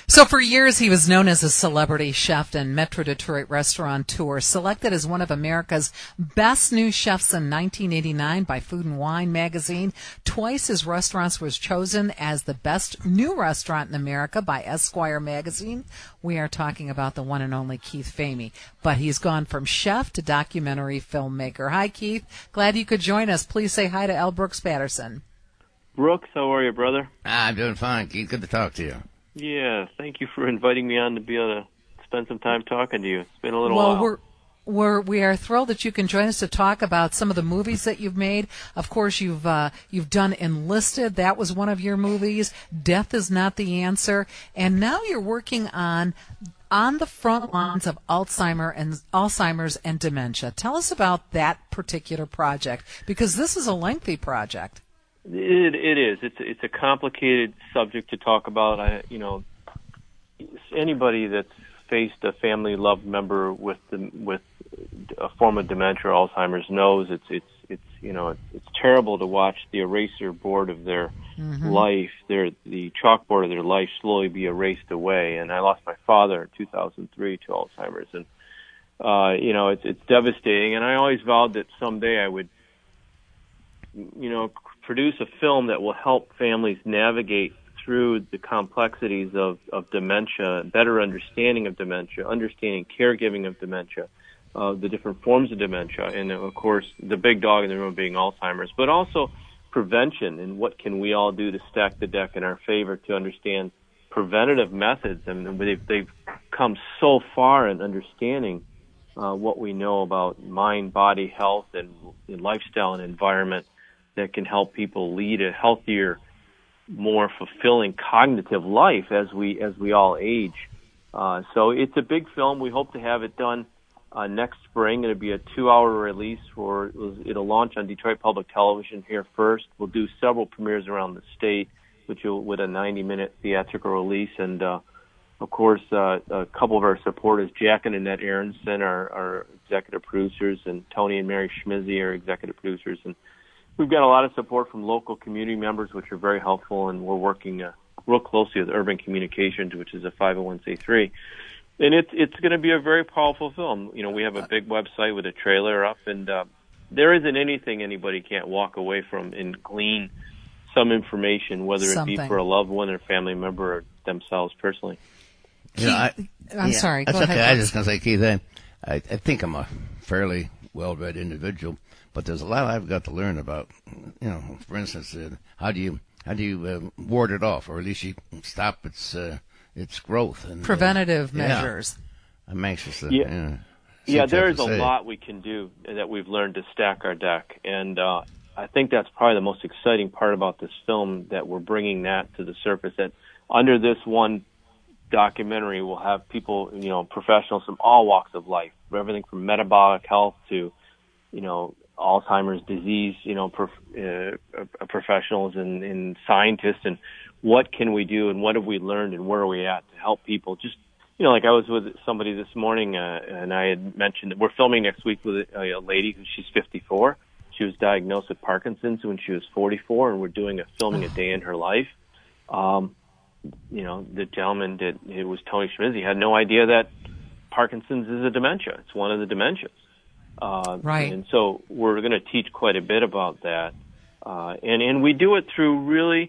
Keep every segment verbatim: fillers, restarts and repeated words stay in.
So for years, he was known as a celebrity chef and Metro Detroit restaurateur, selected as one of America's best new chefs in nineteen eighty-nine by Food and Wine magazine. Twice his restaurants was chosen as the best new restaurant in America by Esquire magazine. We are talking about the one and only Keith Famey. But he's gone from chef to documentary filmmaker. Hi, Keith. Glad you could join us. Please say hi to L. Brooks Patterson. Brooks, how are you, brother? I'm doing fine, Keith. Good to talk to you. Yeah, thank you for inviting me on to be able to spend some time talking to you. It's been a little well, while. Well, we're, we're, we are thrilled that you can join us to talk about some of the movies that you've made. Of course, you've, uh, you've done Enlisted. That was one of your movies. Death is Not the Answer. And now you're working on On the Front Lines of Alzheimer and Alzheimer's and Dementia. Tell us about that particular project, because this is a lengthy project. It, it is. It's it's a complicated subject to talk about. I, you know, anybody that's faced a family loved member with the, with a form of dementia or Alzheimer's knows it's it's it's you know it's, it's terrible to watch the eraser board of their mm-hmm. life, their the chalkboard of their life slowly be erased away. And I lost my father in two thousand three to Alzheimer's, and uh, you know it's it's devastating. And I always vowed that someday I would, you know, produce a film that will help families navigate through the complexities of, of dementia, better understanding of dementia, understanding caregiving of dementia, uh, the different forms of dementia, and of course the big dog in the room being Alzheimer's, but also prevention and what can we all do to stack the deck in our favor to understand preventative methods. I mean, they've, they've come so far in understanding uh, what we know about mind, body, health, and, and lifestyle and environment that can help people lead a healthier, more fulfilling cognitive life as we as we all age. Uh, so it's a big film. We hope to have it done uh, next spring. It'll be a two-hour release. For it'll launch on Detroit Public Television here first. We'll do several premieres around the state, which will, with a ninety-minute theatrical release. And uh, of course, uh, a couple of our supporters, Jack and Annette Aronson, are, are executive producers, and Tony and Mary Schmizzy are executive producers, and we've got a lot of support from local community members, which are very helpful, and we're working uh, real closely with Urban Communications, which is a five oh one c three. And it's it's going to be a very powerful film. You know, we have a big website with a trailer up, and uh, there isn't anything anybody can't walk away from and glean some information, whether Something. it be for a loved one or family member or themselves personally. You know, I, I'm yeah, sorry. That's Go okay. ahead. I was just going to say, Keith, I, I think I'm a fairly well-read individual. But there's a lot I've got to learn about, you know, for instance, uh, how do you how do you uh, ward it off, or at least you stop its uh, its growth and preventative uh, measures. Yeah. I'm anxious to. Yeah, yeah, yeah there's a lot we can do that we've learned to stack our deck, and uh, I think that's probably the most exciting part about this film, that we're bringing that to the surface. That under this one documentary, we'll have people, you know, professionals from all walks of life, everything from metabolic health to, you know, Alzheimer's disease, you know, prof, uh, professionals and, and scientists, and what can we do and what have we learned and where are we at to help people. Just, you know, like I was with somebody this morning uh, and I had mentioned that we're filming next week with a, a lady who, she's fifty-four. She was diagnosed with Parkinson's when she was forty-four, and we're doing a filming a day in her life. Um, you know, the gentleman did, it was Tony Schmizzy, had no idea that Parkinson's is a dementia. It's one of the dementias. Uh, right. And so we're going to teach quite a bit about that. Uh, and, and we do it through really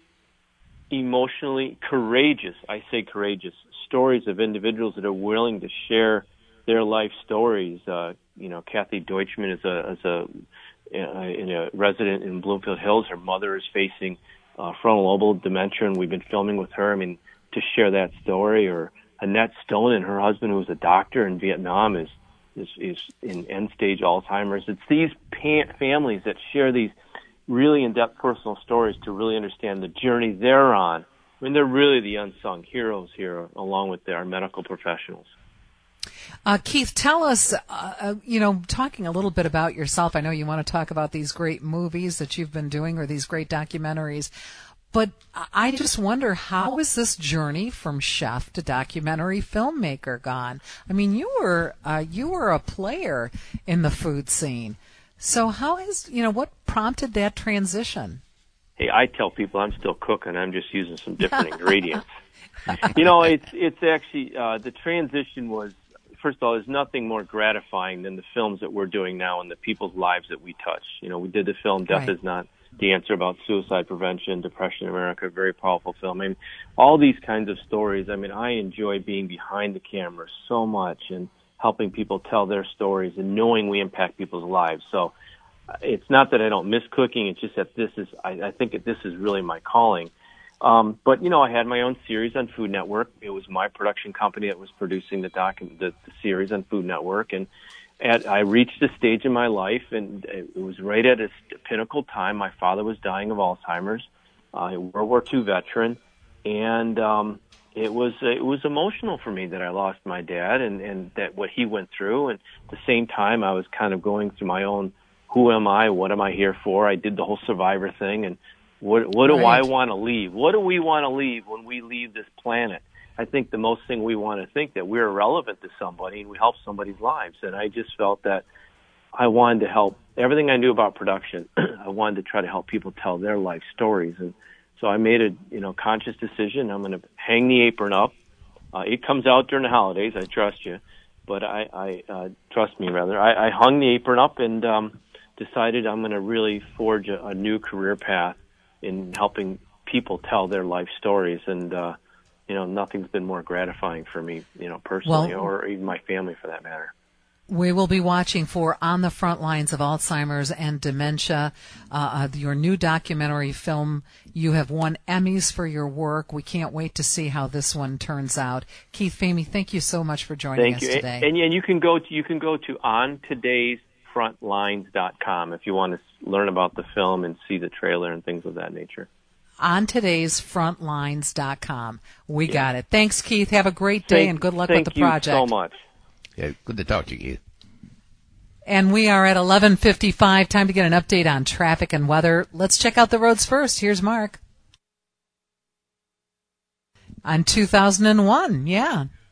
emotionally courageous, I say courageous, stories of individuals that are willing to share their life stories. Uh, you know, Kathy Deutschman is a, is a, uh, in a resident in Bloomfield Hills. Her mother is facing uh, frontal lobe dementia, and we've been filming with her, I mean, to share that story. Or Annette Stone and her husband, who was a doctor in Vietnam, is is, is in end-stage Alzheimer's. It's these pa- families that share these really in-depth personal stories to really understand the journey they're on. I mean, they're really the unsung heroes here, along with our medical professionals. Uh, Keith, tell us, uh, you know, talking a little bit about yourself. I know you want to talk about these great movies that you've been doing, or these great documentaries. But I just wonder, how is this journey from chef to documentary filmmaker gone? I mean, you were uh, you were a player in the food scene. So how has, you know, what prompted that transition? Hey, I tell people I'm still cooking. I'm just using some different ingredients. You know, it's it's actually uh, the transition was. First of all, there's nothing more gratifying than the films that we're doing now and the people's lives that we touch. You know, we did the film Death Right. Is Not the Answer about suicide prevention, depression in America, a very powerful film. I mean, all these kinds of stories. I mean, I enjoy being behind the camera so much and helping people tell their stories and knowing we impact people's lives. So uh, it's not that I don't miss cooking. It's just that this is, I, I think that this is really my calling. Um, but, you know, I had my own series on Food Network. It was my production company that was producing the doc, the, the series on Food Network. And at, I reached a stage in my life, and it was right at a pinnacle time. My father was dying of Alzheimer's, uh, a World War Two veteran. And um, it was it was emotional for me that I lost my dad and, and that what he went through. And at the same time, I was kind of going through my own, who am I? What am I here for? I did the whole Survivor thing. And What, what do Right. I want to leave? What do we want to leave when we leave this planet? I think the most thing we want to think that we're relevant to somebody and we help somebody's lives. And I just felt that I wanted to help everything I knew about production. I wanted to try to help people tell their life stories. And so I made a, you know, conscious decision. I'm going to hang the apron up. Uh, it comes out during the holidays. I trust you, but I, I, uh, trust me rather. I, I hung the apron up and, um, decided I'm going to really forge a, a new career path in helping people tell their life stories. And, uh, you know, nothing's been more gratifying for me, you know, personally, Well, or even my family for that matter. We will be watching for On the Front Lines of Alzheimer's and Dementia, uh, your new documentary film. You have won Emmys for your work. We can't wait to see how this one turns out. Keith Famie, thank you so much for joining Thank us you. today. And, and you can go to, you can go to on todays front lines dot com if you want to learn about the film and see the trailer and things of that nature. on todays front lines dot com. We Yeah. got it. Thanks, Keith. Have a great day Thank, and good luck thank with the you project. so much. Yeah, good to talk to you, Keith. And we are at eleven fifty-five. Time to get an update on traffic and weather. Let's check out the roads first. Here's Mark. On two thousand one, yeah.